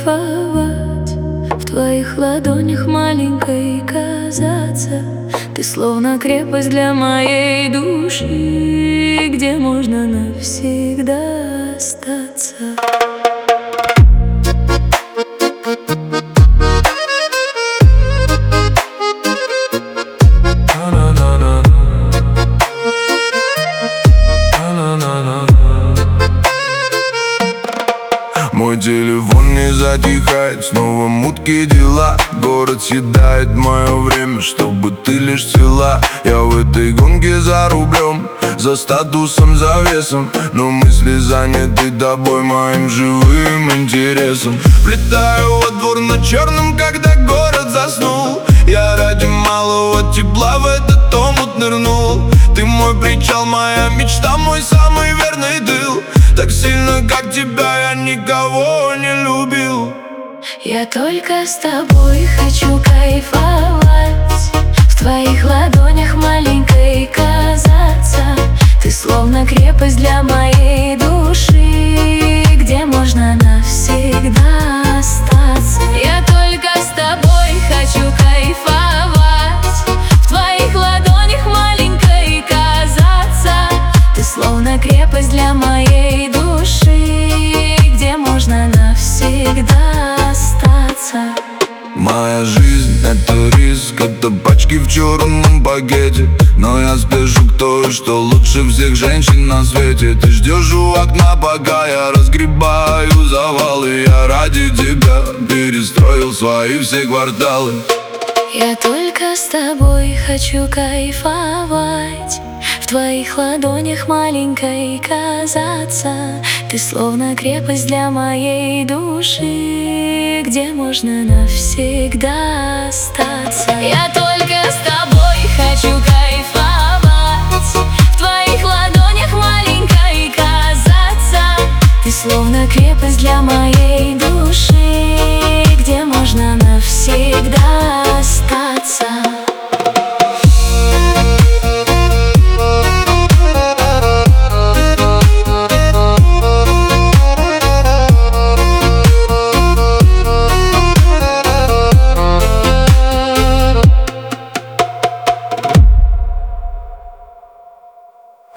кайфовать, в твоих ладонях маленькой казаться. Ты словно крепость для моей души, где можно навсегда остаться. Мой телефон не затихает, снова мутки дела. Город съедает мое время, чтобы ты лишь цвела. Я в этой гонке за рублем, за статусом, за весом, но мысли заняты тобой, моим живым интересом. Влетаю во двор на черном, когда город заснул. Я ради малого тепла в этот омут нырнул. Ты мой причал, моя мечта, мой самый верный тыл. Так сильно, как тебя, я никого не любил. Я только с тобой хочу кайфовать, в твоих ладонях маленькой казаться. Ты словно крепость для моей души, где можно навсегда остаться. Я только с тобой хочу кайфовать, в твоих ладонях маленькой казаться. Ты словно крепость для моей души, где можно навсегда остаться. Моя жизнь — это риск, это пачки в черном пакете. Но я спешу к той, что лучше всех женщин на свете. Ты ждешь у окна, пока я разгребаю завалы. Я ради тебя перестроил свои все кварталы. Я только с тобой хочу кайфовать, в твоих ладонях маленькой казаться. Ты словно крепость для моей души, где можно навсегда остаться. Я только с тобой хочу кайфовать, в твоих ладонях маленькой казаться. Ты словно крепость для моей души, где можно навсегда остаться.